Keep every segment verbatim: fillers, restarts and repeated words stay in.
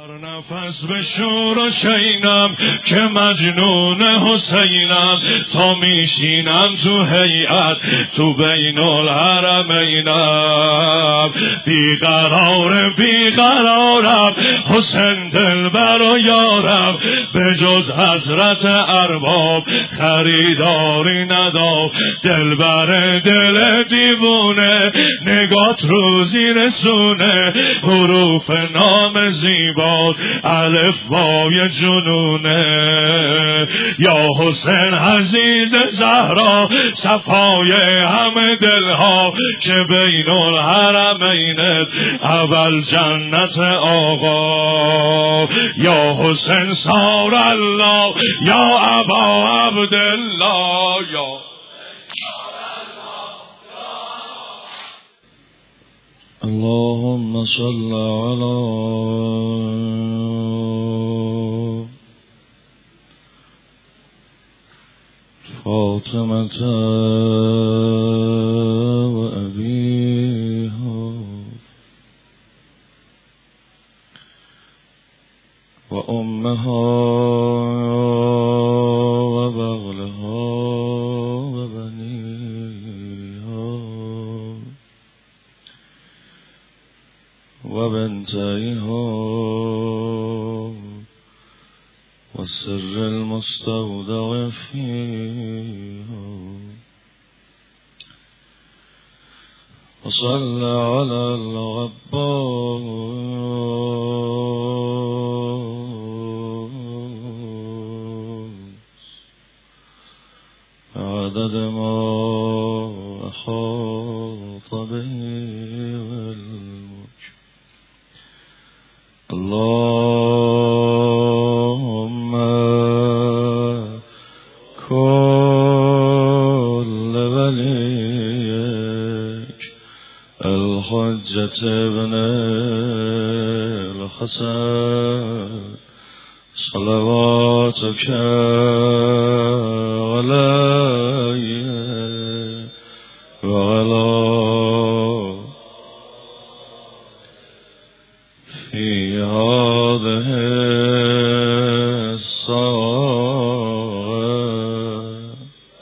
نفس به شور و شینم که مجنون حسینم، تا میشینم تو هیئت تو بین الحرمینم. بیقرار بیقرارم حسین دلبر و یارم، به جز حضرت ارباب خریداری ندام. دلبر دل دیوونه نگات رو زیر سونه، حروف نام زیبا الف بای جنونه. یا حسین عزیز زهرا صفای همه دلها، که بین الحرمین اول جنت آقا. یا حسین سار الله یا ابا عبدالله، یا اللهم صل على فاطمة وأبيها وأمها وبغلها وبنيها وبنتيها والسر المستودع فيها. وصل على العباس عدد ما أحاط به علمك. اللهم كل وليك الحجة ابن الحسن صلواتك عليه وعلى في هذه الساعة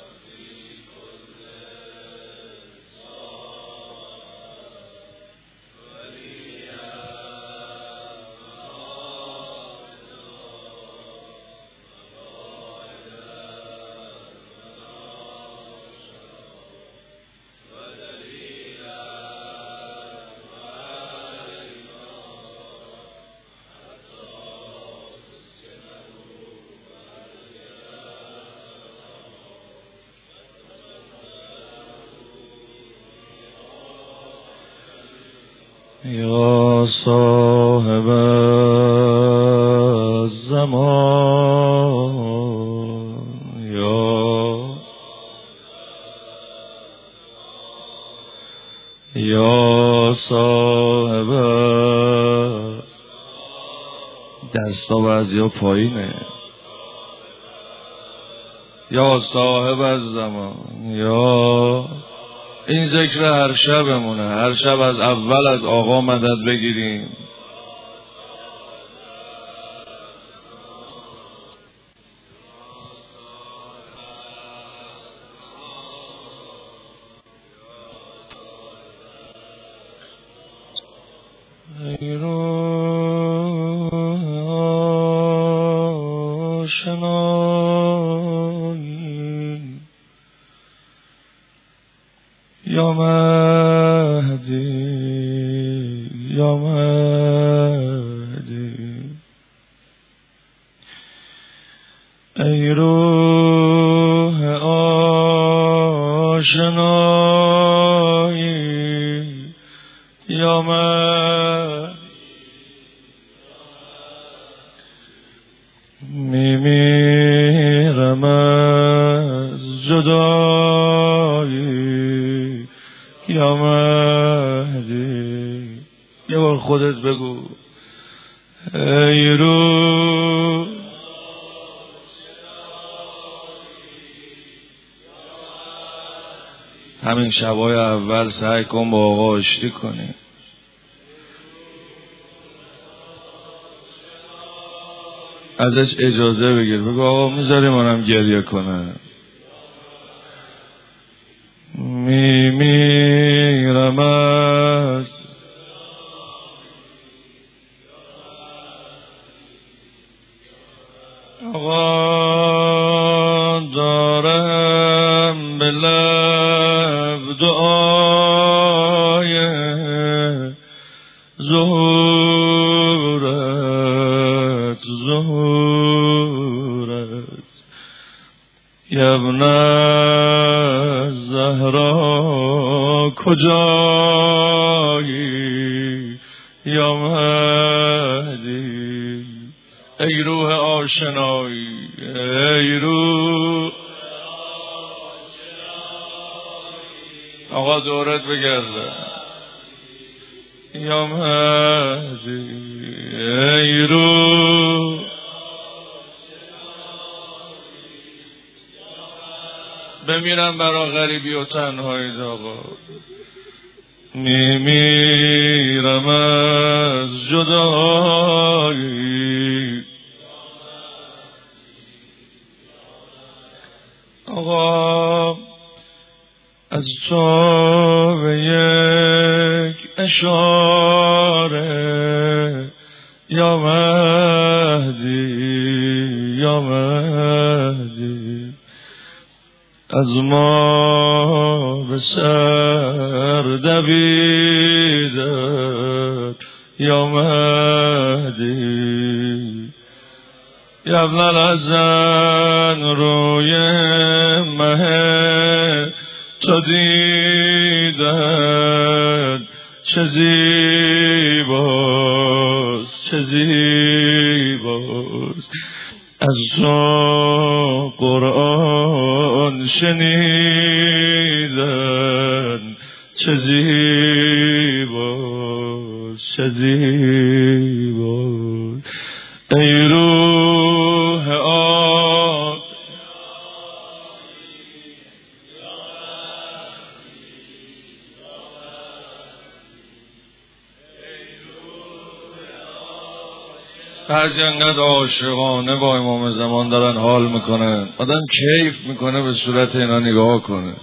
يا صاحب الزمان يا يا صاحب دستا بعضی ها پایینه. یا صاحب الزمان، یا این ذکر هر شبمونه، هر شب از اول از آقا مدد بگیریم. ای روح آشنایی یا مهدی یا مهدی، ای روح آشنایی یا مهدی، میمیرم از جدایی یا مهدی. یه بار خودت بگو ای روح همین شبای اول سعی کن با آقا آشتی کنی. ازش اجازه بگیر، بگو آقا میذاری منم گریه کنم. میمیرم از آقا دارم به لب دعای ظهورت ظهورت یبن زهرا کجایی یا مهدی، ای روح آشنایی، ای روح آقا دورت بگرده یا مهدی، ای روح بمیرم برا غریبی و تنهایی آقا، میمیرم از جدایی آقا، از تو به یک اشاره یا مهدی یا مهدی، از ما به سر دویدت یا مهدی، یا ابن الحسن روی مه تو دیدن چه زیباست چه زیباست، از تو قرآن شنیدن چه زیباست چه زیباست، ای روح آن بعضی انقدر عاشقانه با امام زمان دارن حال میکنن، آدم کیف میکنه به صورت اینا نگاه کنه.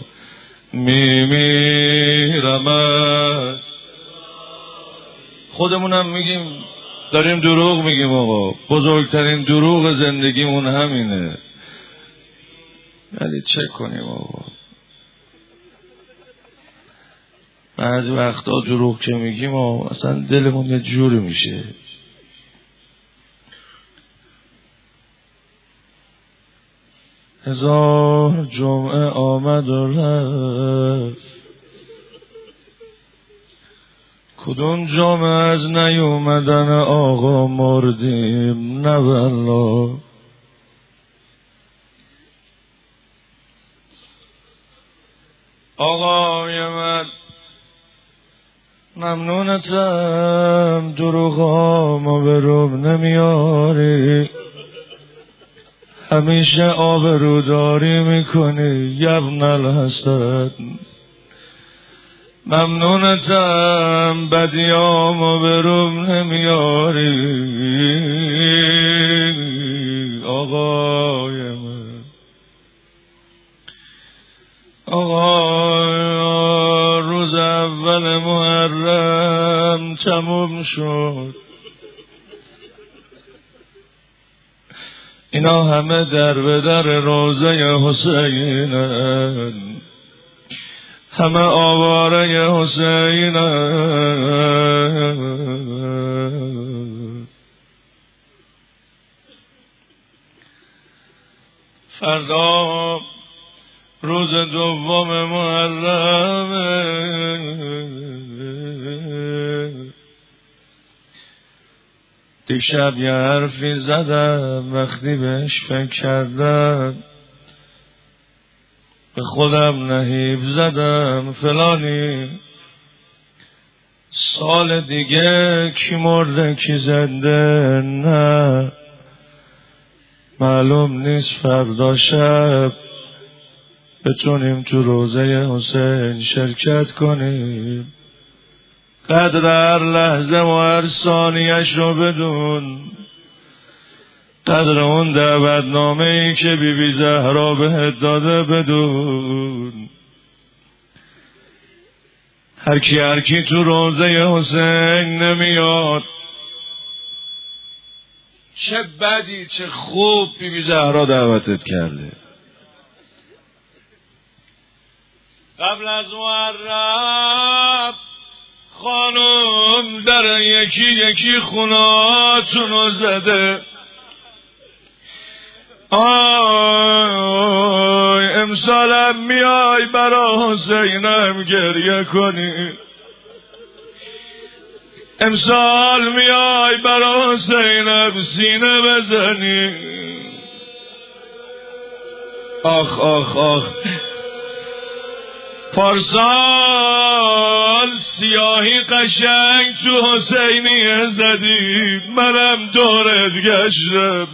میمیرم از خودمونم میگیم داریم دروغ میگیم آقا، بزرگترین دروغ زندگیمون همینه، ولی چه کنیم آقا، بعضی وقتا دروغ که میگیم آقا اصلا دلمون یه جوری میشه. هزار جمعه آمد و رفت، کدوم جمعه از نیومدن آقا مردیم نه والله. آقای من ممنونتم دروغامو به روم نمیاری، همیشه آبروداری میکنی یبن الحسن، ممنونتم بدیامو به روم نمیاری آقای من. آقا روز اول محرم تموم شد، اینا همه در به در روضه حسینن، همه آواره حسینن. فردا روز دوم محرم، دیشب یه حرفی زدم وقتی بهش فکر کردم، به خودم نهیب زدم فلانی سال دیگه کی مرده کی زنده نه معلوم نیست، فردا شب بتونیم تو روضه حسین شرکت کنیم. قدر هر لحظه و هر ثانیه‌اش رو بدون، قدر اون دعوتنامه ای که بی بی زهرا بهت داده بدون. هر کی هر کی تو روضه حسین نمیاد، چه بدی چه خوب بی بی زهرا دعوتت کرده. قبل از محرم خانم در یکی یکی خوناتونو زده. آی امسالم میای برا حسینم گریه کنی، امسال میای برا حسینم سینه بزنی. آخ آخ آخ پارسال سیاهی قشنگ تو حسینیه زدی، منم دورت گشتم.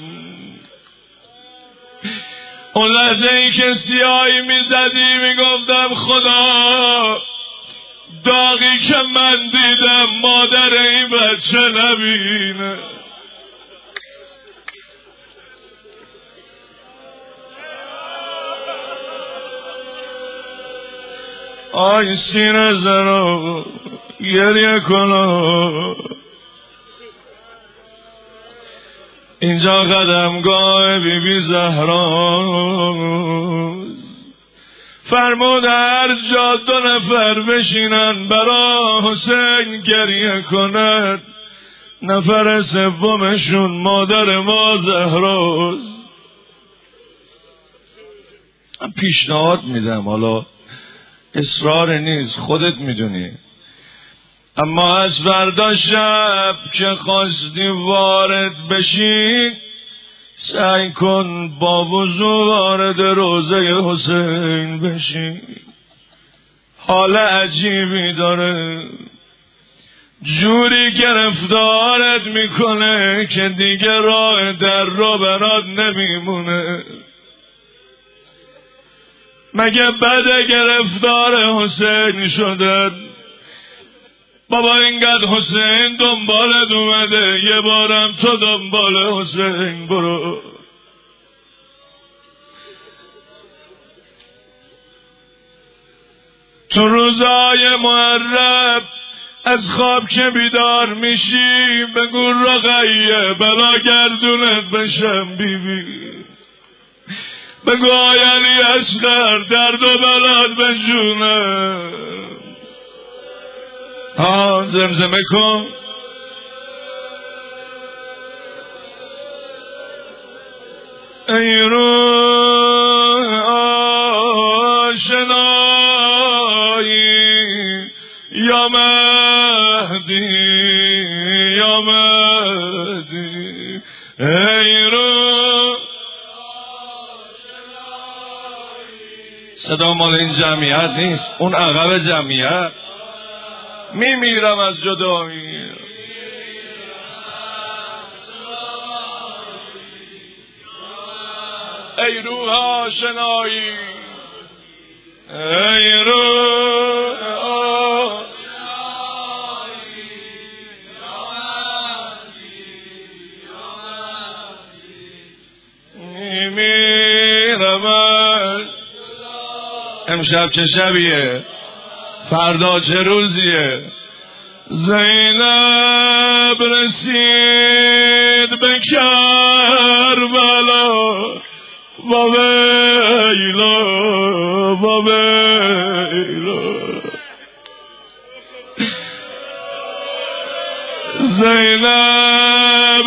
اون لحظه ای که سیاهی میزدی میگفتم خدا داغی که من دیدم مادر این بچه نبینه. آی سینه زنو گریه کنو، اینجا قدمگاه بی بی زهراست. فرمود هر جا دو نفر بشینن برا حسین گریه کند، نفر سومشون مادر ما زهراست. پیشنهاد میدم، حالا اصرار نیست، خودت میدونی، اما از فردا شب که خواستی وارد بشی سعی کن با وضو وارد روضه حسین بشی. حال عجیبی داره، جوری گرفتارت میکنه که دیگه راه در رو برات نمیمونه. مگه بد گرفتار حسین شدن؟ بابا اینقدر حسین دنبالت اومده، یه بارم تو دنبال حسین برو. تو روزای محرم از خواب که بیدار میشی بگو رقیه بلا گردونت بشم بیبی، بگو آی علی اصغر درد و بلات بجونم. ها زمزمه کن. ای روح آشنایی یا مهدی یا مهدی، ای روح صدا مال این جمعیت نیست، اون عقب جمعیت. میمیرم از جدایی، ای روح آشنایی ای روح آشنایی میمیرم از. امشب چه شبیه؟ فردا چه روزیه؟ زینب رسید به کربلا و ویلا و ویلا. زینب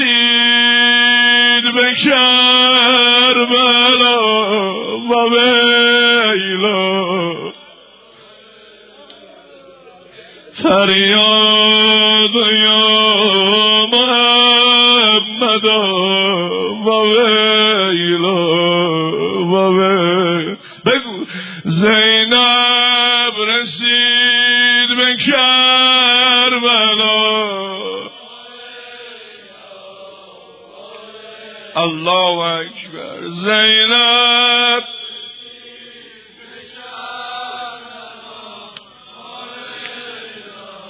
رسید به کربلا و ویلا، فریاد یا محمد و ویلا و ویلا. بگو زینب رسید به کربلا. الله اکبر. زینب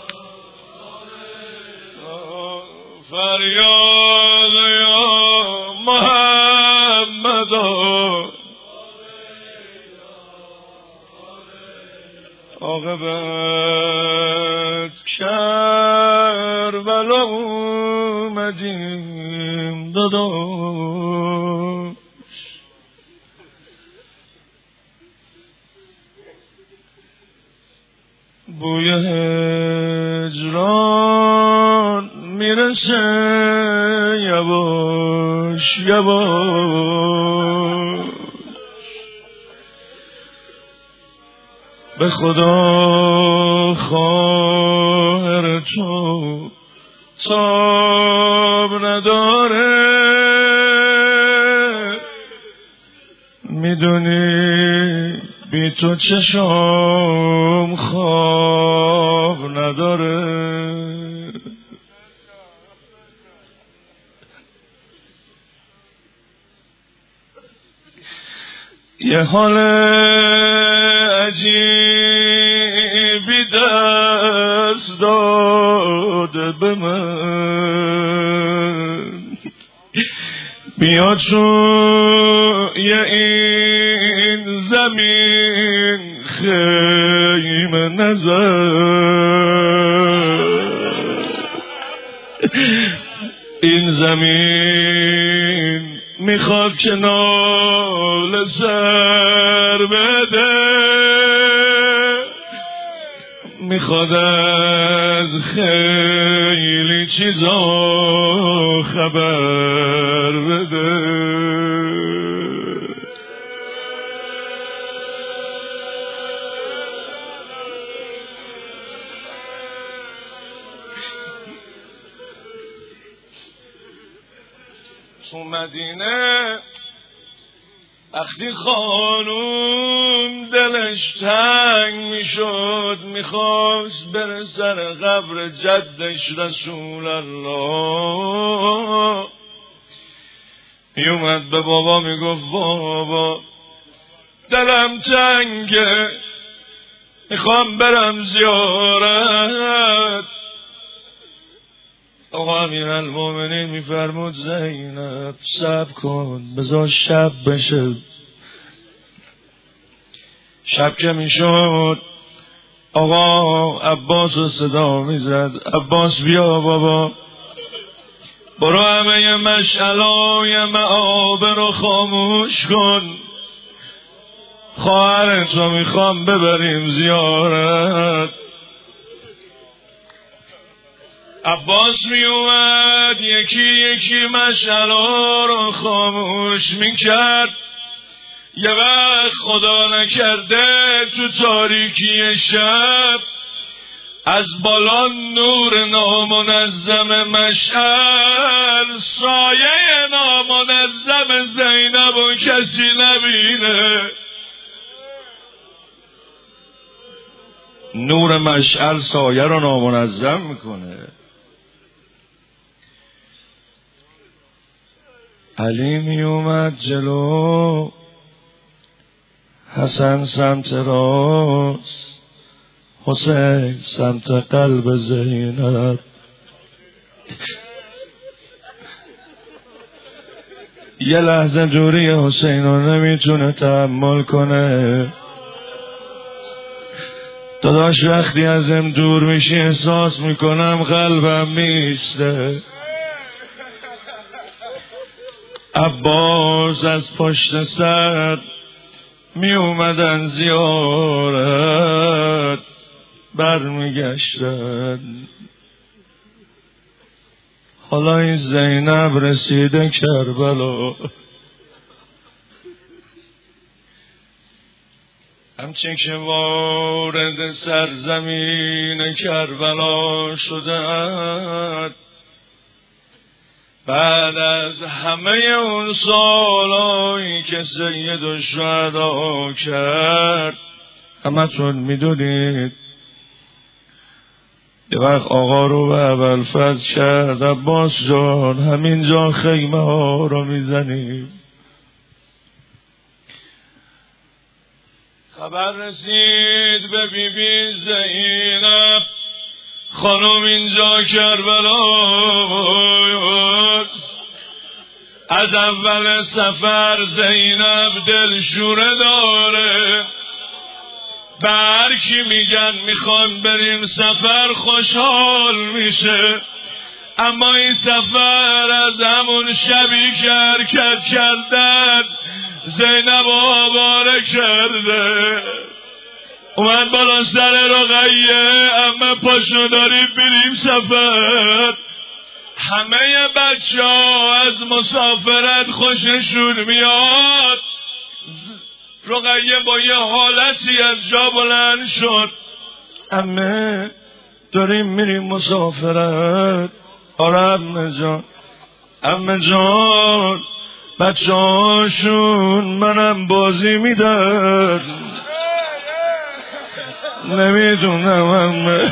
فریاد یا محمدا عاقبت کربلا اومدیم داداش بوی هجران میرسه یواش یواش به خدا خواهر تو تاب نداره میدونی بی تو چشم خواب نداره یه حال عجیبی دست داده به من بیا توی این زمین خیمه نزن این زمین میخواد که ناله سر بده میخواد از خیلی چیزا خبر بده تو مدینه وقتی خانوم دلش تنگ میشد میخواست بره سر قبر جدش رسول الله میومد به بابا میگفت بابا دلم تنگه میخوام برم زیارت آقا امیرالمومنین میفرمود زینب صبر کن بذار شب بشه شب که میشد آقا عباس رو صدا میزد عباس بیا بابا برو همه مشعلای معابر رو خاموش کن خواهرت رو میخوام ببریم زیارت عباس می اومد یکی یکی مشعل‌ها رو خاموش میکرد یه وقت خدا نکرده تو تاریکی شب از بالا نور نامنظم مشعل سایه نامنظم زینب و کسی نبینه نور مشعل سایه رو نامنظم میکنه علی می اومد جلو حسن سمت راست حسین سمت قلب زینب یه لحظه دوری حسین رو نمیتونه تحمل کنه داداش وقتی ازم دور میشی احساس میکنم قلبم میسته عباس از پشت سر می اومدن زیارت برمیگشتن حالا این زینب رسیده کربلا همچین که وارد سرزمین کربلا شدند بعد از همه اون سالایی که سید الشهدا کرد همتون میدونید یه وقت آقا رو به ابوالفضل کرد عباس جان همینجا خیمه ها رو میزنیم خبر رسید به بی بی زینب خانم اینجا کربلاست از اول سفر زینب دلشوره داره، به هر کی میگن میخوان بریم سفر خوشحال میشه، اما این سفر از همون شبی که حرکت کردن زینب آواره کرده، اومد بالا سر رقیه، اما پاشو داریم بریم سفر. همه بچه ها از مسافرت خوششون میاد. رقیه با یه حالتی از جا بلند شد، امه داریم میریم مسافرت. آره امه جان، امه جان بچه هاشون منم بازی میدن، نمیدونم امه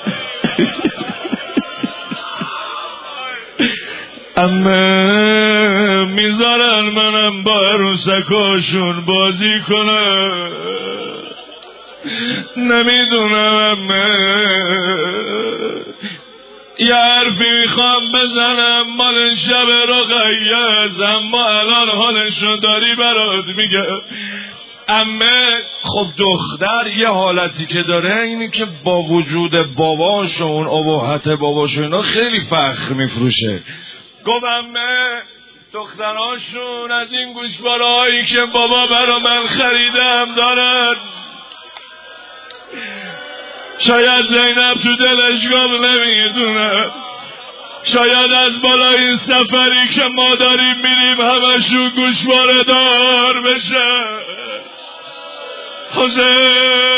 امه میذارن منم با عروسکاشون بازی کنم، نمیدونم امه یه حرفی میخوام بزنم مال شب رقیه است، اما الان حالشو داری برات میگه. امه خب دختر یه حالتی که داره اینی که با وجود باباش و اون ابهت باباش و اینا خیلی فخر میفروشه. گفت امه دختراشون از این گوشواره هایی که بابا برا من خریدم دارن، شاید زینب تو دلش گم نمیدونه، شاید از بالای این سفری که ما داریم میریم همشون گوشواره دار بشه. حسین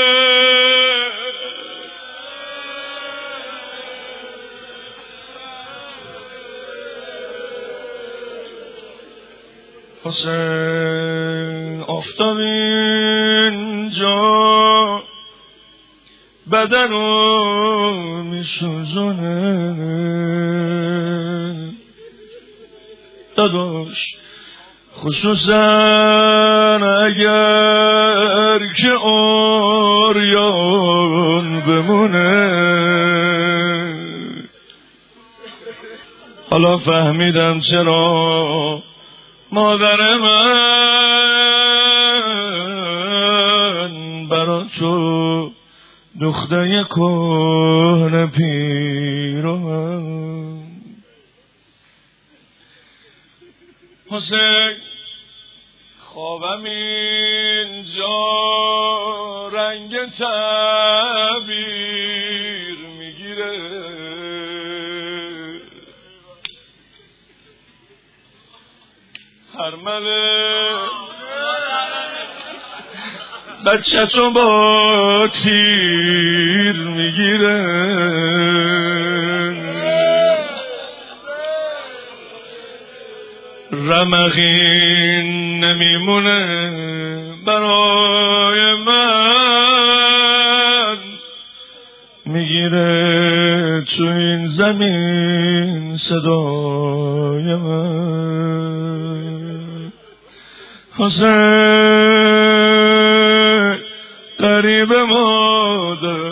حسین آفتاب اینجا بدن رو میسوزونه، داداش خصوصا اگر که اوریان بمونه. حالا فهمیدم چرا مادر من برا تو دختر کهنه پیرم. حسین خوابم اینجا رنگ تعبیر میگیره، هرمله بچه تو با تیر میگیره، رمقین نمیمونه برای من، میگیره تو این زمین صدای من. حسین قریب مادر،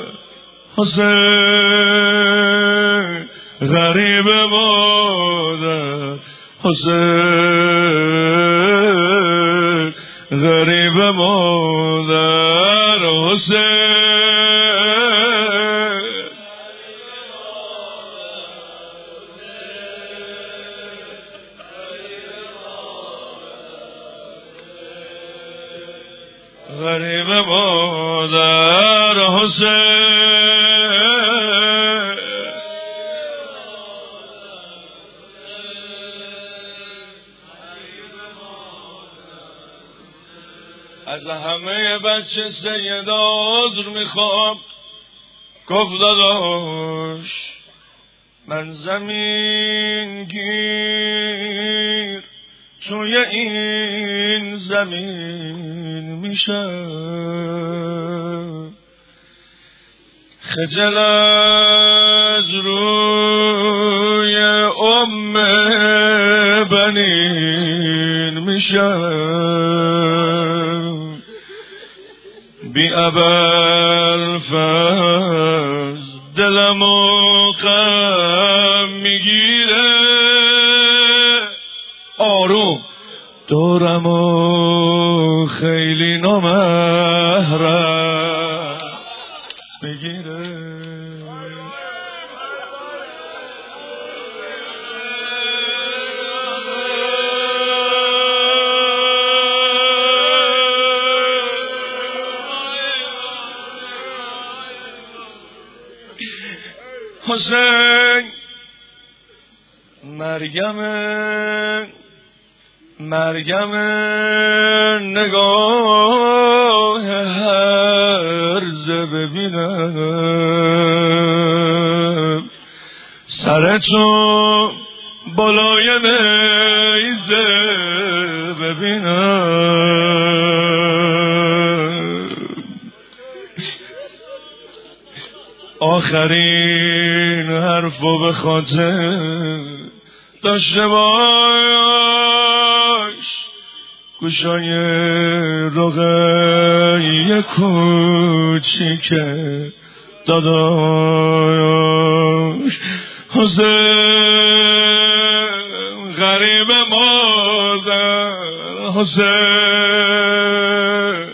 حسین غریب مادر، حسین غریب مادر، حسین غریب مادر، حسین از همه بچه سیدا عذر میخوام. گفت داداش من زمین گیر توی این زمین میشم، خجل از روی ام بنین میشم، بی ابوالفضل دلم و غم میگیره. دورم و خیلی نامحرم بگیره. حسین مریم مریم نگاه هرزه ببینم، سرتو بالای نیزه ببینم، آخرین حرفو به خاطر داشته باش، گوشای رقیه کوچیکه داداش. حسین غریب مادر، حسین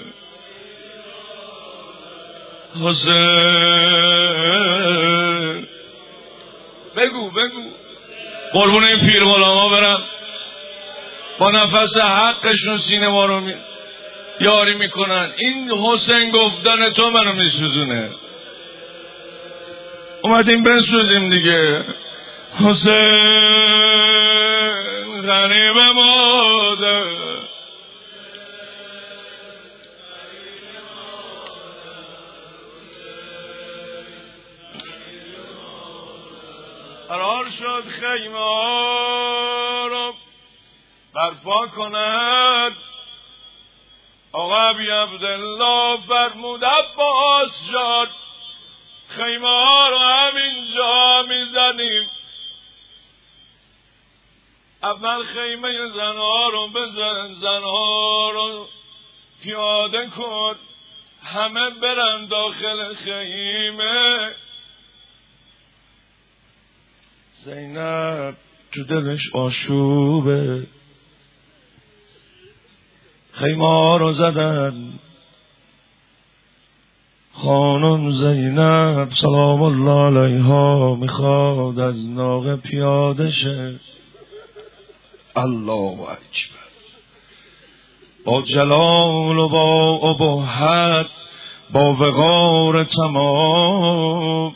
حسین بگو بگو قربون این پیر غلاما برم، با نفس حقشون سینه ما رو می... یاری میکنن. این حسین گفتن تو منو میسوزونه، اومدیم بسوزیم دیگه. حسین غریب مادر، قرار شد خیمه ها رو برپا کند. آقا ابی عبدالله فرمود عباس جان خیمه ها رو همینجا میزنیم، اول خیمه زنها رو بزن، زنها رو پیاده کن، همه برن داخل خیمه. زینب تو دلش آشوبه، خیمه ها رو زدن. خانم زینب سلام الله علیها میخواد از ناقه پیاده شه. الله اکبر. با جلال و با ابهت، با وقار تمام،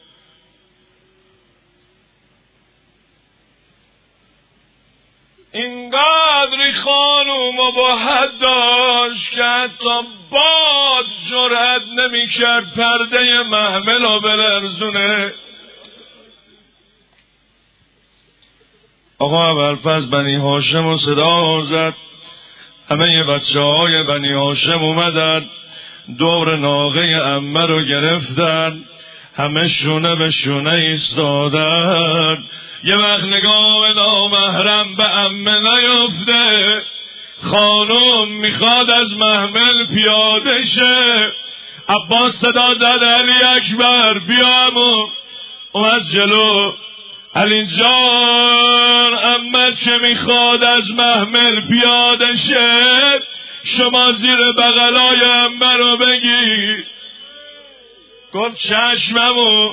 اینقدری خانوم ابهت داشت که حتی باد جرأت نمی کرد پرده محمل رو بلرزونه. آقا ابوالفضل بنی هاشم رو صدا زد، همه ی بچه های بنی هاشم اومدن دور ناقه عمه رو گرفتن، همه شونه به شونه ایستادن. یه وقت نگاه نامحرم به عمه نیفته، خانم میخواد از محمل پیاده شه. عباس صدا زد علی اکبر بیا عمو، اومد جلو. علی جان عمه چه میخواد از محمل پیاده شه، شما زیر بغلای عمه رو بگی. گفت چشم عمو.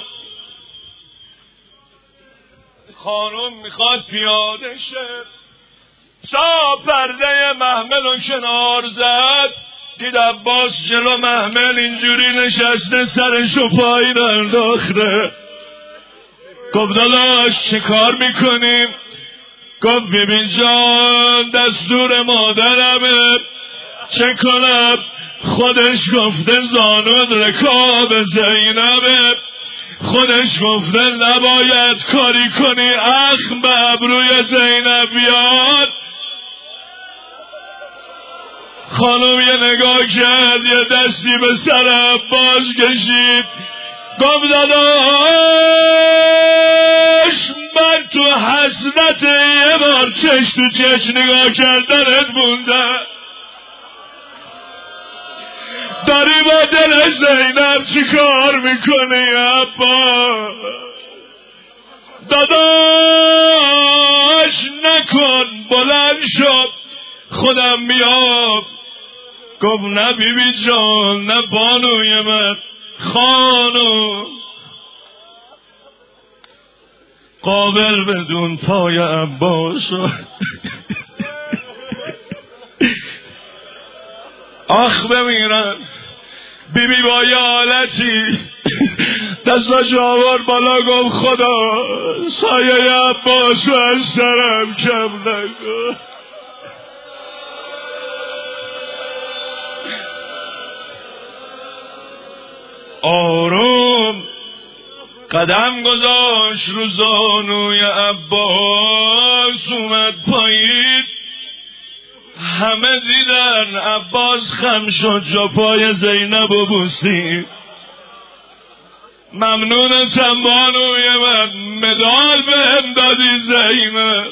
خانم میخواد پیاده شه، تا پرده محمل رو کنار زد، دید عباس جلو محمل اینجوری نشسته سرشو پایین انداخته. گفت داداش چه کار میکنیم؟ گفت بیبی جان دستور مادرمه، چه کنم؟ خودش گفته زانون رکاب زینبه، خودش گفته نباید کاری کنی اخم به ابروی زینب بیاد. خانم یه نگاه کرد، یه دستی به سر عباس کشید. گفت داداش من تو حسرت یه بار چش تو چش نگاه کردنت موندم، داری با دل زینب چی کار میکنی عباس؟ داداش نکن، بلند شد. خودم میام. گفت نه بی بی جان، نه بانوی من، خانم قابل بدون پای عباس. آخ بمیرن. بی بی با یه حالتی دستاش آورد بالا، گفت خدا سایه عباس رو از سرم کم نکن. آروم قدم گذاشت رو زانوی عباس، اومد پایین. همه دیدن عباس خم شد، جا پای زینب و بوسید. ممنونتم بانوی من، مدال بهم دادی زینب.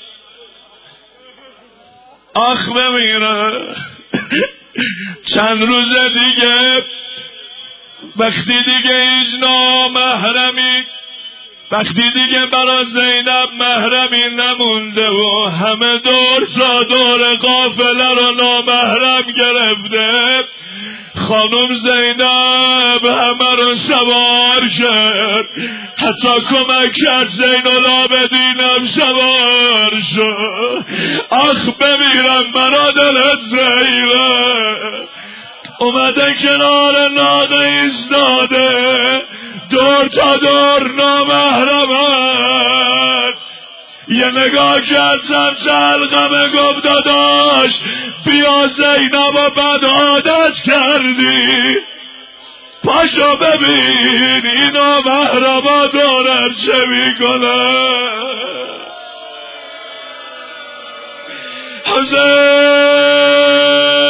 آخ بمیره. چند روز دیگه وقتی دیگه هیچ نامحرمی، وقتی دیگه برا زینب محرمی نمونده و همه دور تا دور قافله رو نامحرم گرفته، خانم زینب همه رو سوار کرد، حتی کمک کرد زین العابدینم سوار شد. آخ بمیرم مرا دلت زینب. اومده کنار ناده ایستاده، دور تا دور نامحرمت. یه نگاه کرد سمت حلقمه، گفت داداش بیا زینب و بد عادت کردی، پاشو ببین این نامحرما دورت چه میکنه. حسین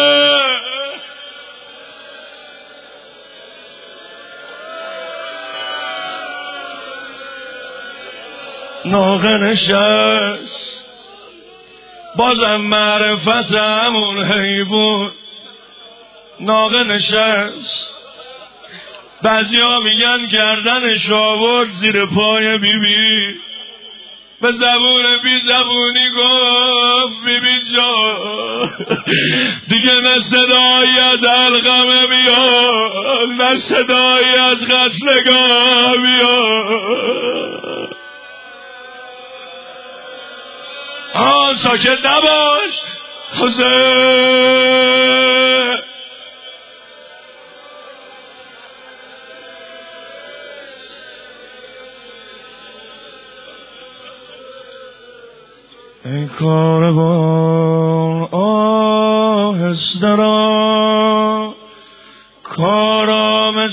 ناقه نشست، بازم معرفت همون حیبون. ناقه نشست، بعضی ها میگن گردنش آورد زیر پای بی بی، به زبون بی زبونی گفت بی بی جان دیگه نه صدایی از علقمه میاد، نه صدایی از قتلگاه میاد. آه ساکت نباش حسین. ای کاروان آهسته را، کارام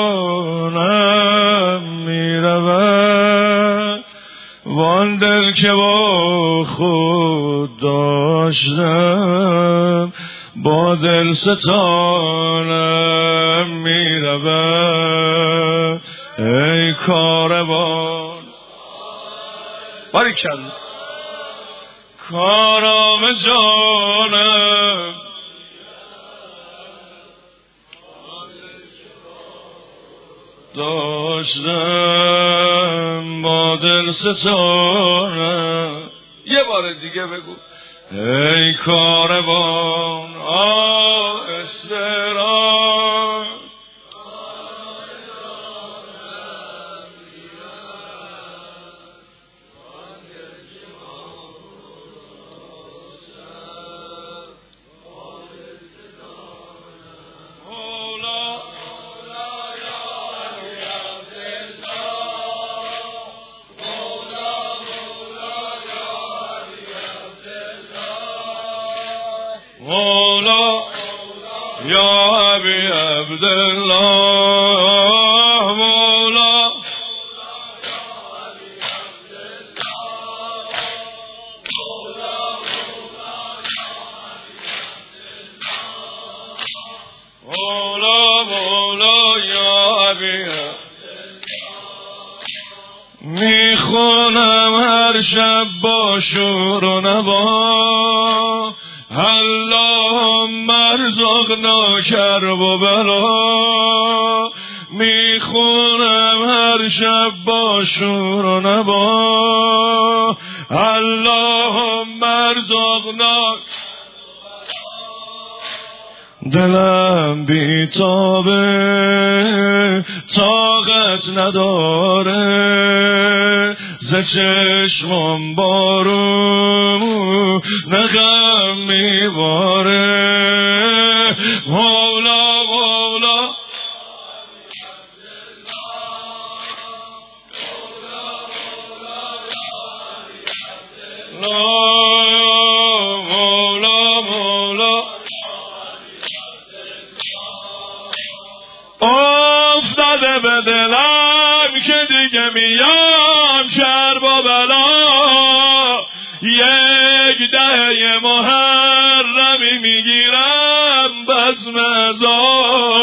جانم میرود، وان دل که با خود داشتم، با دل ستانم میرود. ای کاروان باریکن، کارام جانم داشتم، با دل ستانم. یه بار دیگه بگو. ای کاروان آهسته را، مولا یا ابی عبدالله، مولا مولا مولا یا ابی. میخونم هر شب با شور و نوا، اللهم ارزقنا کرب و بلا. میخونم هر شب با شور و نوا، اللهم ارزقنا دلم بی تابه طاقت نداره، ز چشمم بارون نغم میباره. مولا مولا مولا مولا افتاده به دلم که دیگه میام کربلا، یک دهه محرمی میگیرم بزم ازا.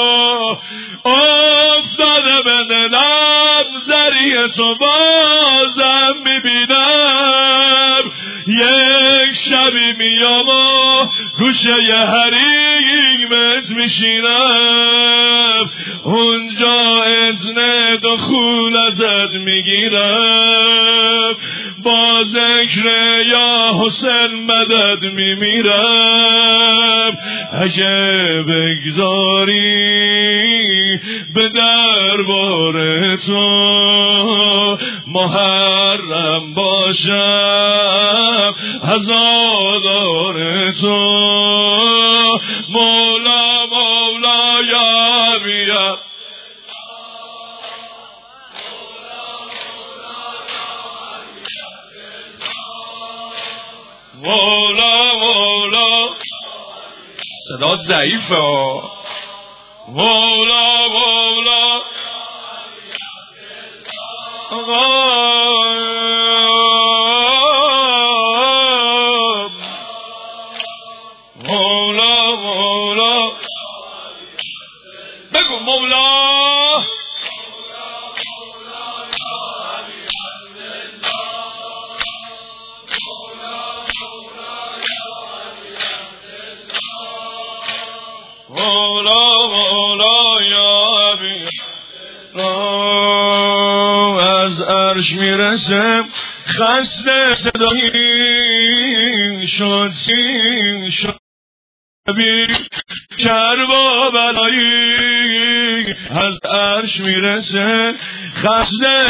افتاده به دلم زریع تو بازم میبینم، یک شبی میام و گوشه ی حریمت میشینم، اونجا اذن دخول ازت میگیرم، با ذکر یا حسین مدد میمیرم. اگه بگذاری به دربار تو محرم باشم عزادار تو. مولا مولا یا بیا مولا مولا صدا ضعیفه. مولا مولا مولا مولا بگو مولا مولا مولا یا ابی از عرش میرسم خسته صدایی شد سین شد بی کربا بلایی. از عرش میرسه خسته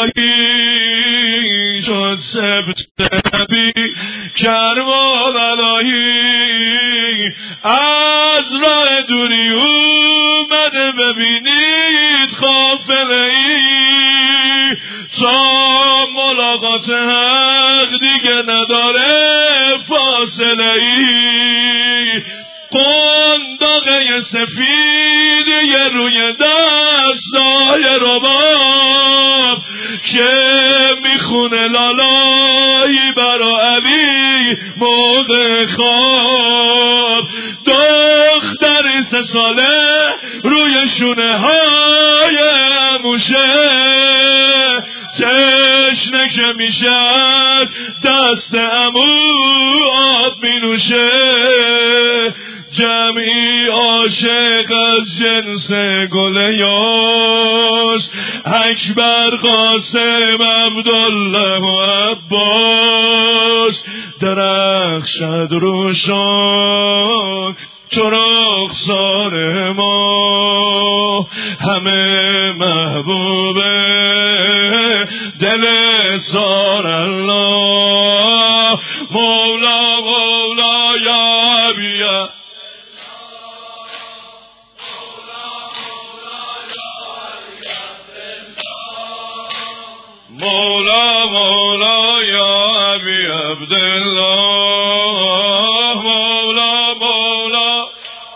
صدایی شد سبت بی کربا بلایی. از راه دوری اومده ببینید قافله ای، تا ملاقات حق دیگه نداره فاصله ای. قنداقه سفید یه روی دستای رباب که میخونه لالایی برا علی موقع خواب. دختر سه ساله روی شونه های موشه، تشنه که میشد دست عمو آب می نوشه. جمعی عاشق از جنس گل یاس، اکبر قاسم عبدالله و عباس. درخشد روشان چو رخسار ما، همه محبوب دل سار الله. مولا مولا یا بیا مولا مولا یا ابی عبدالله. مولا مولا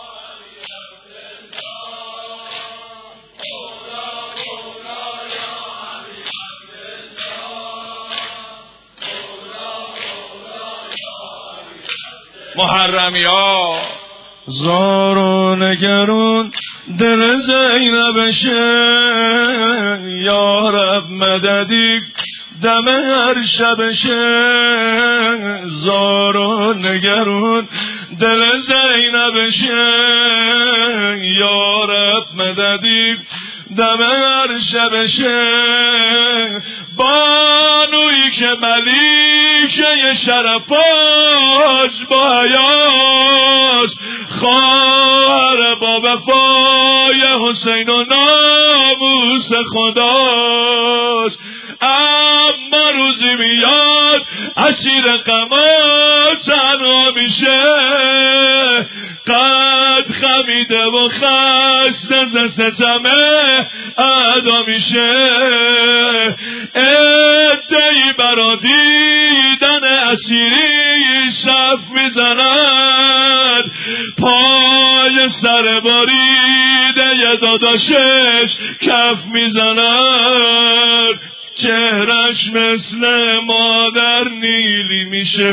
محرمی ها زار و نگرون دل زینبشه، یا رب مددی دم هر شبشه. زار و نگرون دل زینبشه، یا رب مددی دم هر شبشه. بانوی که ملیکه شرفاش با حیاس، خواهر غما تنها میشه، قد خمیده و خسته ز ستمه ادا میشه. ادهی برا دیدن اسیری صف میزند، پای سر باریده داداشش کف میزند. چهرش مثل مادر نیلی میشه،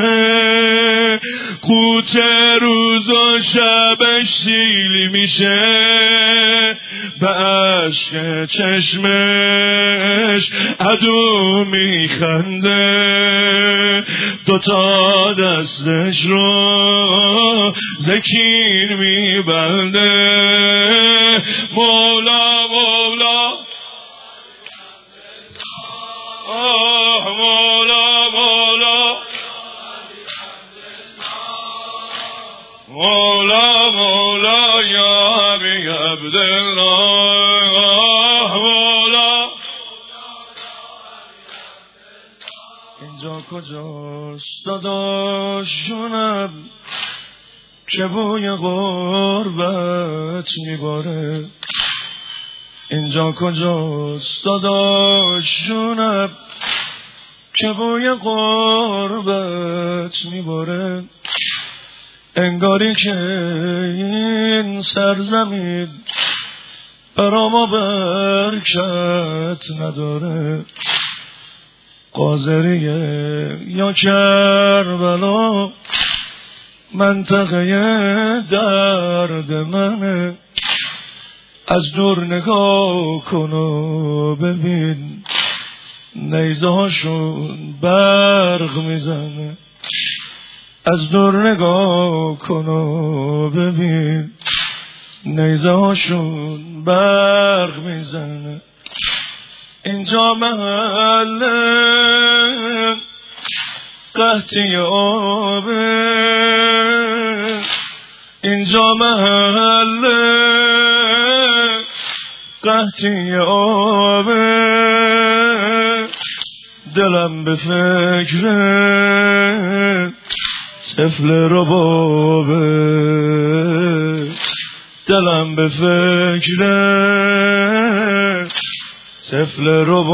قوت روز و شبش شیلی میشه. به عشق چشمش عدو میخنده، دوتا دستش رو زکین میبنده. مولا مولا آه مولا مولا مولا مولا یا ابی عبدالله مولا. اینجا کجاست داداش جونم که بوی غربت میباره؟ اینجا کجاست داداش جونم که بوی غربت میباره؟ انگاری که این سرزمین برا ما برکت نداره. قاضریه یا کربلا منطقه درد منه. از دور نگاه کن و ببین نیزه هاشون برق میزنه. از دور نگاه کن و ببین نیزه هاشون برق میزنه. اینجا محله قحطی آبه، اینجا محله قحطی آبه. دلم به فکر طفل ربابه، دلم به فکر طفل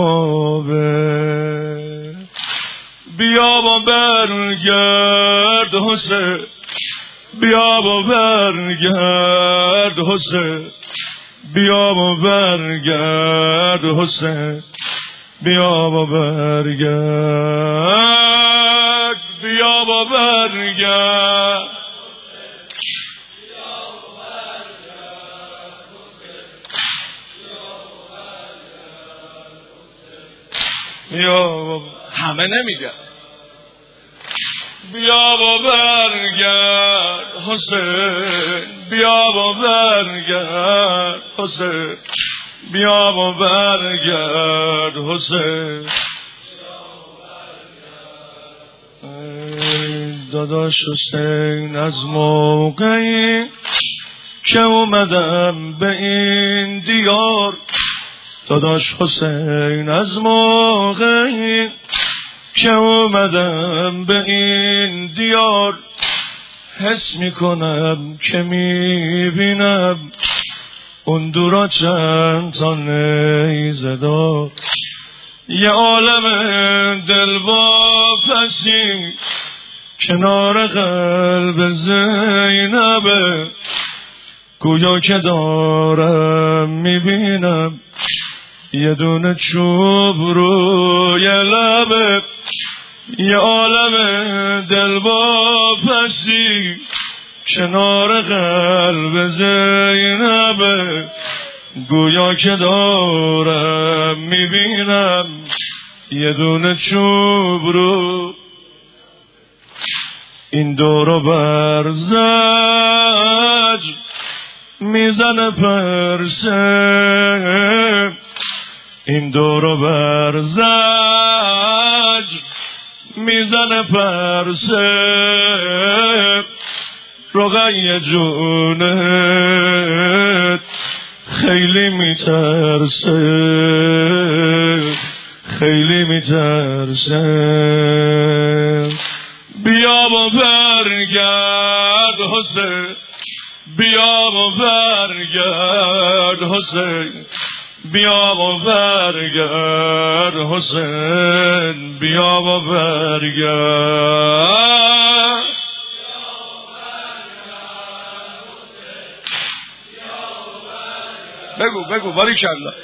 ربابه. بیا با برگرد حسین، بیا با برگرد حسین، بیا با برگرد حسین، بیا با برگرد، بیا با برگرد، بیا با همه نمیگه. بیا با برگرد حسین، بیا با برگرد حسین، بیا با برگرد حسین. داداش حسین از موقعی که اومدم به این دیار، داداش حسین از موقعی که اومدم به این دیار، حس میکنم که میبینم اون دورا چند تا نیزه دار. یه عالم دل واپسی کنار قلب زینبه، گویا که دارم میبینم یه دونه چوب روی لبه. یه عالم دل واپسی کنار قلب زینبه، گویا که دارم میبینم یه دونه چوب رو. این دورو بر زج میزنه پرسه، این دورو بر زج میزنه پرسه. رقیه جونت خیلی میترسه، خیلی میترسه. بیا و برگرد حسین، بیا و برگرد حسین، بیا و برگرد حسین، بیا و برگرد. بگو بگو باریکالله.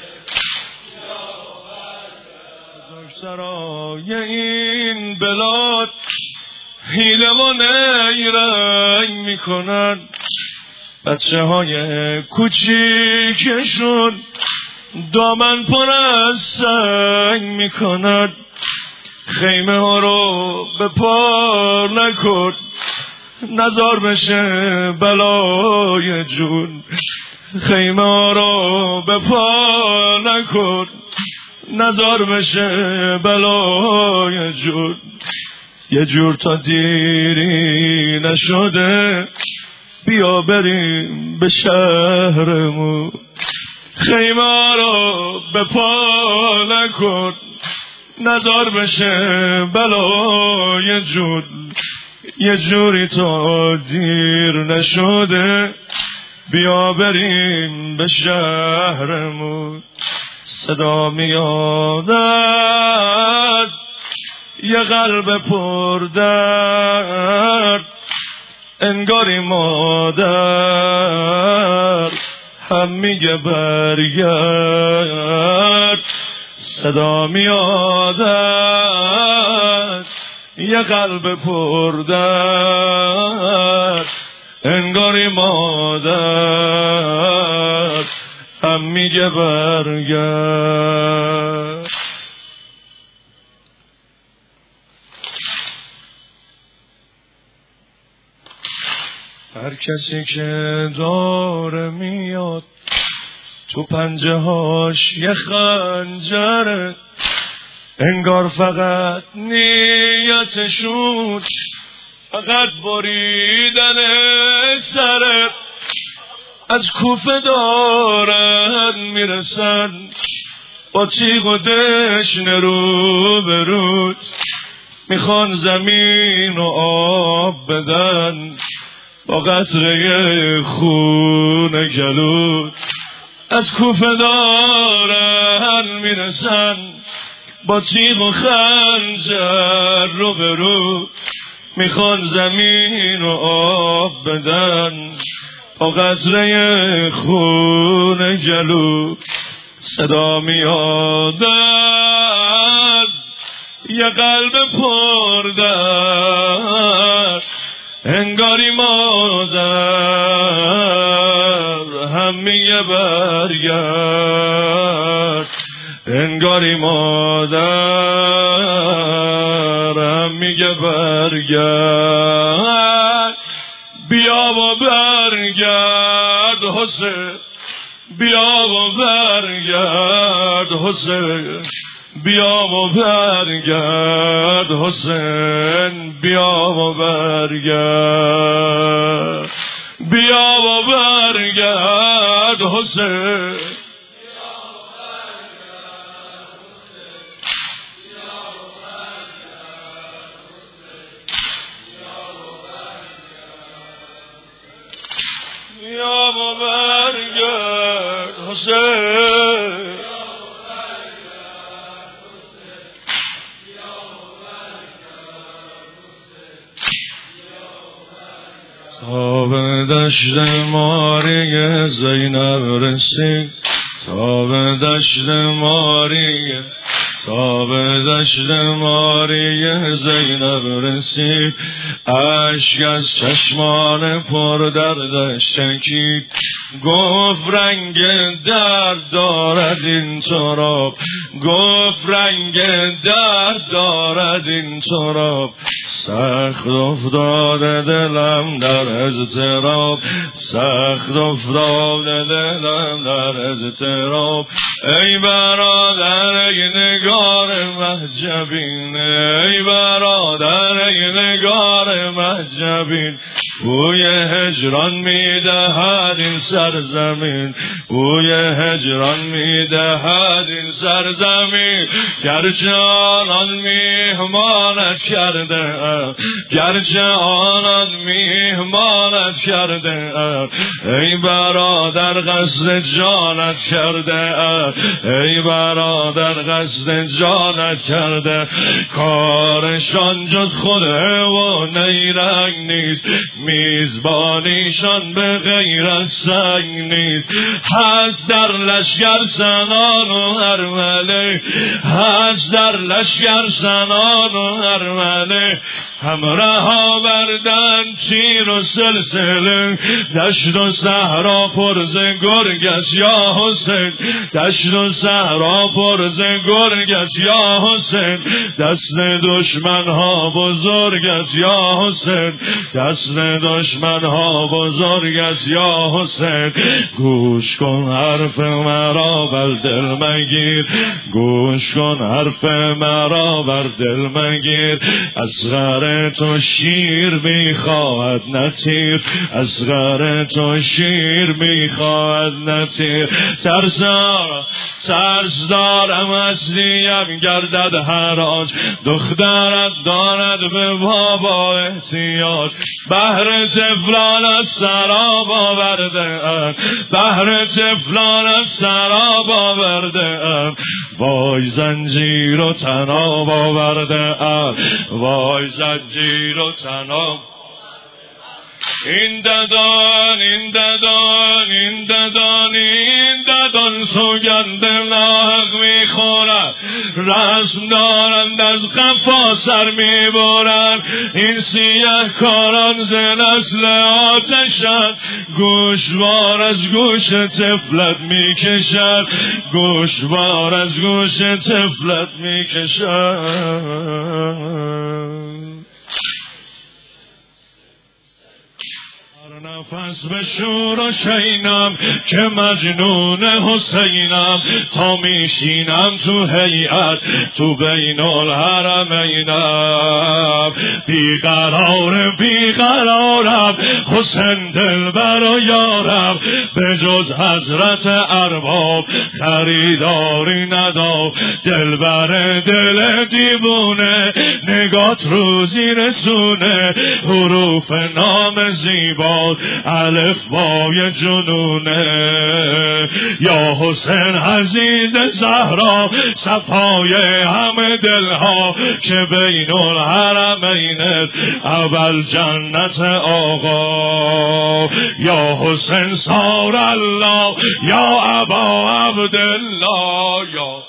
بزرگسرای این بلاد حیله و نیرنگ میکنن، بچه های کوچیکشون دامن پر از سنگ میکنن. خیمه ها رو به پار نکن، نزار بشه بلای جون. خیمه ها رو به پار نکن، نزار بشه بلای جون. یه جور تا دیری نشده بیا بریم به شهرمون. خیمه رو به پا نکن، نزار بشه بلای جون. یه جوری تا دیر نشده بیا بریم به شهرمون. صدا میادد یه قلب پر درد، انگاری مادر هم میگه برگرد. صدا میادد یه قلب پر درد، انگاری مادر هم میگه برگرد. هر کسی که داره میاد تو پنجه هاش یه خنجره، انگار فقط نیتشون فقط بریدن سره. از کوفه دارن میرسن با تیغ و دشنه رو به رود، میخوان زمین و آب بدن با قطره خون گلود. از کوفه دارن میرسن با تیغ و خنجر رو به رو، میخوان زمین و آب بدن با قطره خون گلود. صدا میاد از یه قلب پر درد، انگاری مادر هم میگه برگرد. انگاری مادر هم میگه برگرد. بیا و برگرد حسین، بیا و برگرد حسین، بیا و برگرد حسین، بیا و برگرد. بیا و برگرد حسین، بیا و برگرد حسین. تا به دشت ماری زینب رسید، تا به دشت ماری، تا به دشت ماری زینب رسید. اشک از چشمان پر دردش چکید، گفت رنگ درد دارد این تراب، گفت رنگ درد دارد این تراب. سخت افتاده دلم در اضطراب، سخت افتاده دلم در اضطراب. ای برادر ای نگار محجبین، ای برادر ای نگار محجبین. بوی هجران میدهد این سرزمین، بوی هجران میدهد این سرزمین. گرچه آنان میهمانت کرده، گرچه آنان میهمانت کرده، ای برادر قصد جانت کرده، ای برادر قصد جانت کرده. کارشان جز خوده و نیرنگ نیست، میزبانیشان به غیر از سنگ نیست. هست در لشگر زنان و ارمله، هست در لشگر زنان و ارمله. همراه بردن تیر و سلسله، دشت و صحرا پر ز گرگ است یا حسین، دشت و صحرا پر ز گرگ است یا حسین. دست دشمن ها بزرگ است یا حسین، دست دشمن ها بزرگ است یا حسین. گوش کن حرف مرا بر دل مگیر، گوش کن حرف مرا بر دل مگیر. اصغر تو شیر میخواهد نتیر، اصغر تو شیر میخواهد نتیر. ترسا ترس دارم اصلیم گردد هراج، دخترت دارد به بابا احتیاج. بهر طفلانت سراب آورده ام، بهر طفلانت سراب آورده ام. وای زنجیر و طناب آورده ام، وای زنجیر و طناب. این ددان این ددان این ددان این ددان سوگند ناحق میخورند، رسم دارند از قفا سر میبرند. این سیه کاران ز نسل آتشند، گوشوار از گوش طفلت میکشند، گوشوار از گوش طفلت میکشند. نفس به شور و شینم که مجنون حسینم، تا میشینم تو هیئت تو بین الحرمینم. بیقرار بیقرارم حسین دلبر و یارم، به جز حضرت ارباب خریداری ندام. دلبر دل دیوونه نگات رو زیر سونه، حروف نام زیبا الف بای جنونه. یا حسین عزیز زهرا صفای همه دلها، که بین الحرمین اول جنت آقا. یا حسین سار الله یا ابا عبدالله، یا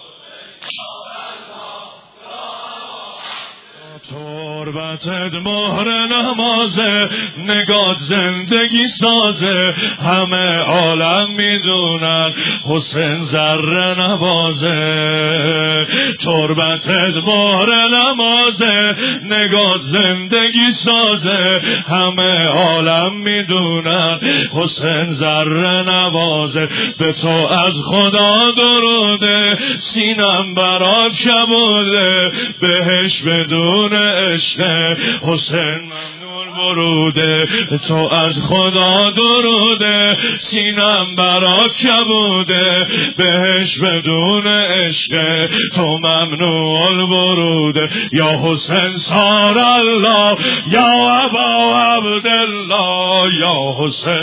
تربتت مهر نمازه، نگات زندگی سازه. همه عالم میدونن حسین ذره نوازه. تربتت مهر نمازه، نگات زندگی سازه. همه عالم میدونن حسین ذره نوازه. به تو از خدا دروده، سینم برات کبوده. بهش بدون عشق حسین ممنون بروده. تو از خدا دروده، سینم برات کبوده. بهش بدون عشق تو ممنون بروده. یا حسین سار الله یا ابا عبدالله، یا حسین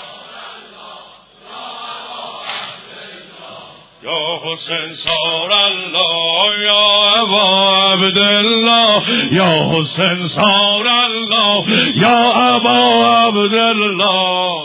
یا حسین سار الله یا ابا عبدالله، یا حسین سار الله یا ابا عبدالله.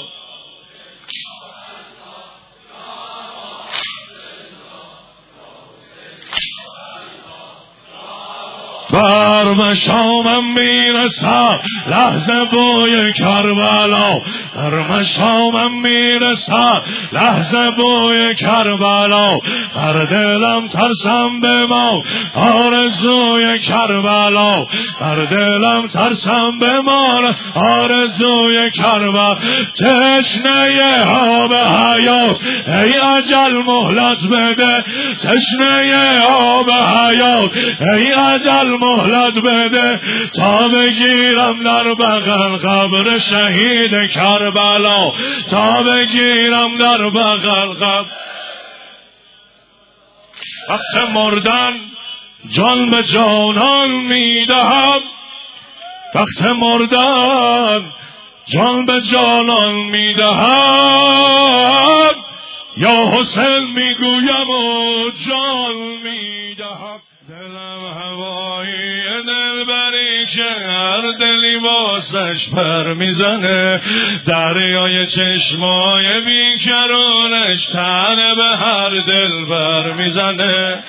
بر مشامم میرسد لحظه بوی کربلا، بر مشامم میرسد لحظه بوی کربلا. بر دلم ترسم بمان آرزوی کربلا، بر دلم ترسم بمان آرزوی کربلا. تشنه آب حیات ای اجل مهلت بده، تشنه آب حیات ای اجل مهلت بده تا بگیرم در بغل قبر شهید کربلا، تا بگیرم در بغل قبر. وقت مردن جان به جانان میدهم، وقت مردن جان به جانان میدهم، یا حسین میگویم و جان میدهم. دلم هوایی دلبری که هر دلی واسش پر میزنه، دریای چشمای بیکرانش تنه به هر دل بر میزنه.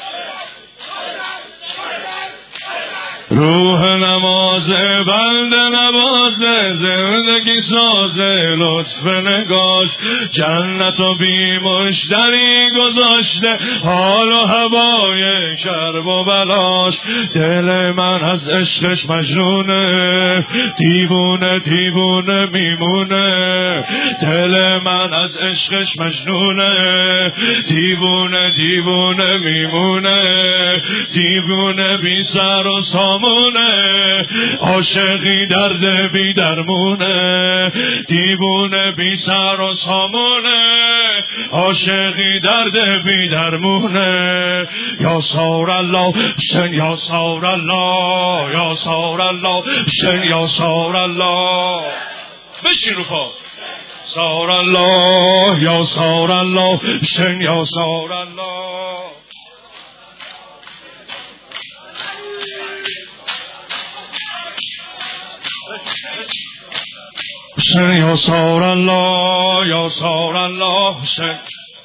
روح نماز بنده نوازه، زندگی سازه لطف نگاش، جنت و بی مشتری گذاشته حال و هوای کرب و بلاش. دل من از عشقش مجنونه، دیوونه دیوونه میمونه. دل من از عشقش مجنونه، دیوونه دیوونه میمونه. دیوونه بی سر و سامونه، عاشقی درد بی درمونه. دیوونه بی سر و سامونه، عاشقی درد بی درمونه. یا سار الله شن، یا سار الله، یا سار الله شن، یا سار الله. بشین رو پا. سار الله یا سار الله شن، یا سار الله. شن یا سار الله، یا سار الله شن.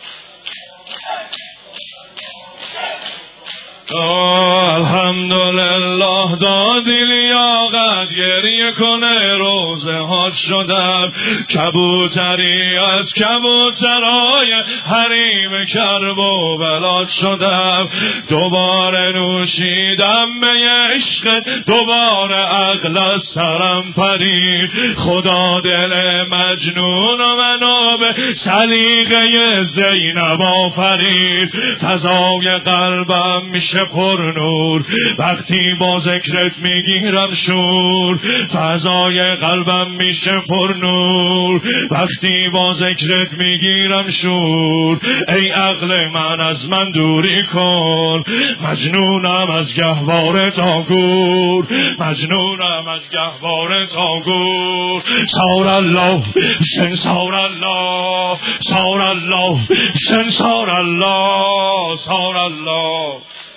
الحمدلله دادی لیاقت گریه کنه، روزه هاش شدم کبوتری از کبوترای حریم کرب و بلاد شدم. دوباره نوشیدم به عشق، دوباره عقل از سرم پرید. خدا دل مجنون و منو به سلیقه زینب آفرید. فضای قلبم میشه پر نور وقتی با ذکرت میگیرم شور. فضای قلبم میشه پر نور وقتی با ذکرت میگیرم شور. ای عقل من از من دوری کن، مجنونم از گهواره تا گور، مجنونم از گهواره تا گور. سار الله شن، سار الله، سار الله شن، سار الله، سار الله.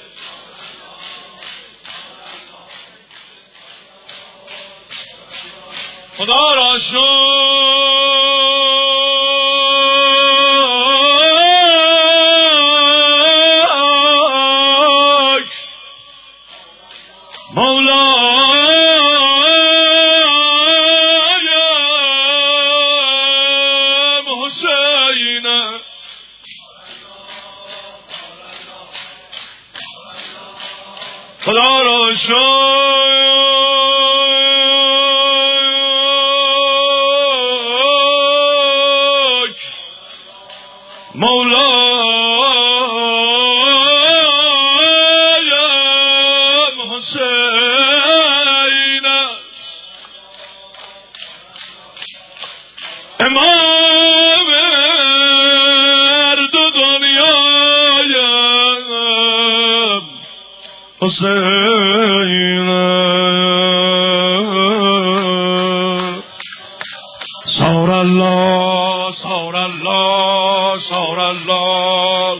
خدا را شکر مولایم حسین. خدا را شکر مولایم حسین، امام هر دو دنیایم حسین. سار الله، سار الله، سار الله.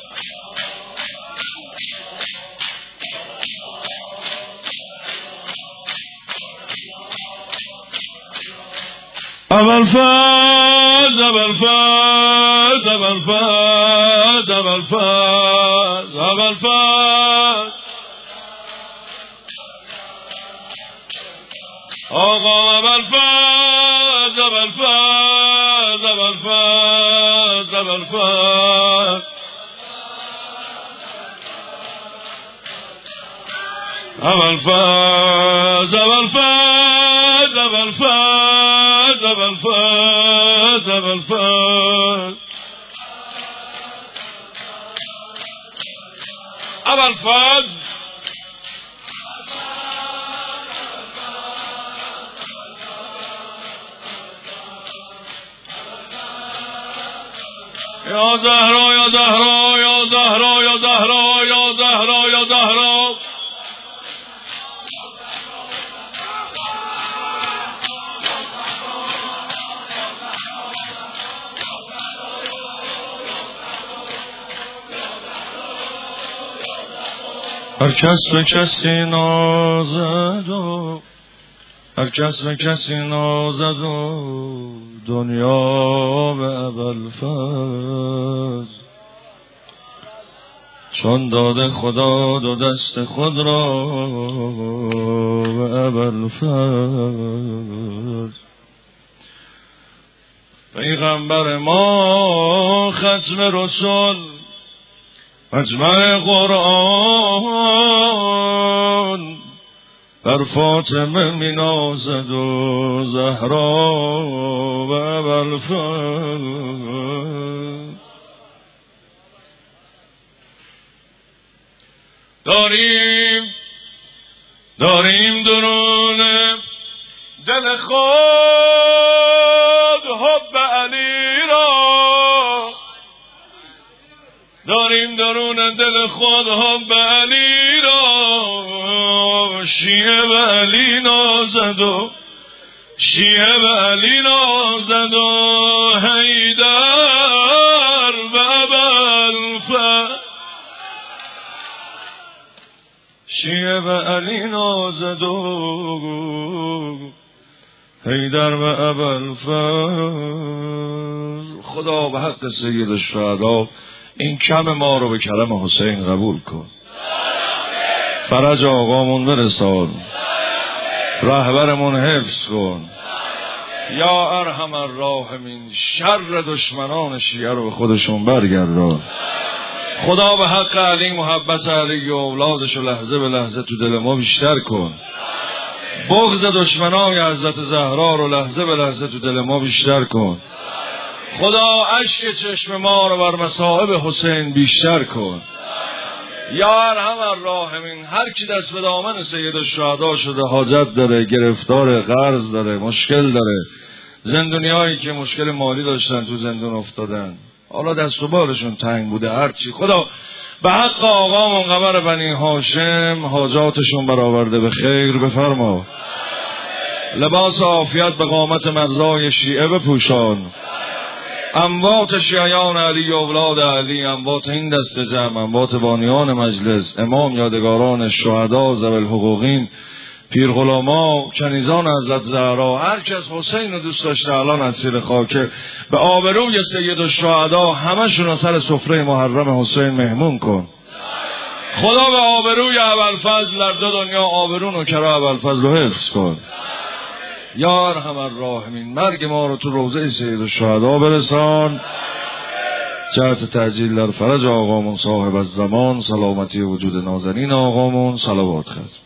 اول فاز، اول فاز، اول فاز، اول فاز، اول فاز. آقا اول فاز، اول فاز، اول فاز، اول فاز. اول فاز، اول فاز، اول فاز، اول فاز، اول فاز. اول فاز یا زهرا یا زهرا یا زهرا یا زهرا یا زهرا یا زهرا هر کس به کسی نازد و هر کس به کسی نازد و دنیا به ابوالفضل چون داده خدا دو دست خود را به ابوالفضل. پیغمبر ما ختم رسول مجمع قرآن بر فاطمه می نازد و زهرا و ابوالفضل. داریم داریم درون دل خود حب علی را، داریم درون دل خود حب علی را. شیعه به علی نازد و شیعه به علی نازد و حیدر به ابوالفضل. شیعه به علی نازد و حیدر به ابوالفضل. خدا به حق سید الشهدا این کم ما رو به کرم حسین قبول کن. فرج آقامون برسان، رهبرمون حفظ کن. یا ارحم الراحمین شر دشمنان شیعه رو به خودشون برگردان. خدا به حق علی محبت علی و اولادش لحظه به لحظه تو دل ما بیشتر کن. بغض دشمنان حضرت زهرا رو لحظه به لحظه تو دل ما بیشتر کن. خدا اشک چشم ما رو بر مصائب حسین بیشتر کن. یا ارحم الراحمین هر کی دست به دامن سید الشهدا شده، حاجت داره، گرفتار، قرض داره، مشکل داره، زندونیایی که مشکل مالی داشتن تو زندون افتادن، حالا دست و بالشون تنگ بوده، هرچی، خدا به حق آقا منقبر بنی هاشم حاجاتشون برآورده به خیر بفرما. لباس عافیت به قامت مرزای شیعه بپوشان. اموات شیعیان علی و اولاد علی، اموات این دست جمع، اموات بانیان مجلس، امام یادگاران شهدا، ذوی الحقوقین، پیر غلاما، کنیزان حضرت زهرا، هر کس حسین رو دوست داشته الان اسیر خاکه، به آبروی سید الشهدا همشون رو سر سفره محرم حسین مهمون کن. خدا به آبروی ابوالفضل در دو دنیا آبرون و کرا ابوالفضل رو حفظ کن. یا ارحم الراحمین مرگ ما رو تو روضه سید الشهدا برسان. جهت تعجیل در فرج آقامون صاحب الزمان، سلامتی وجود نازنین آقامون، صلوات ختم.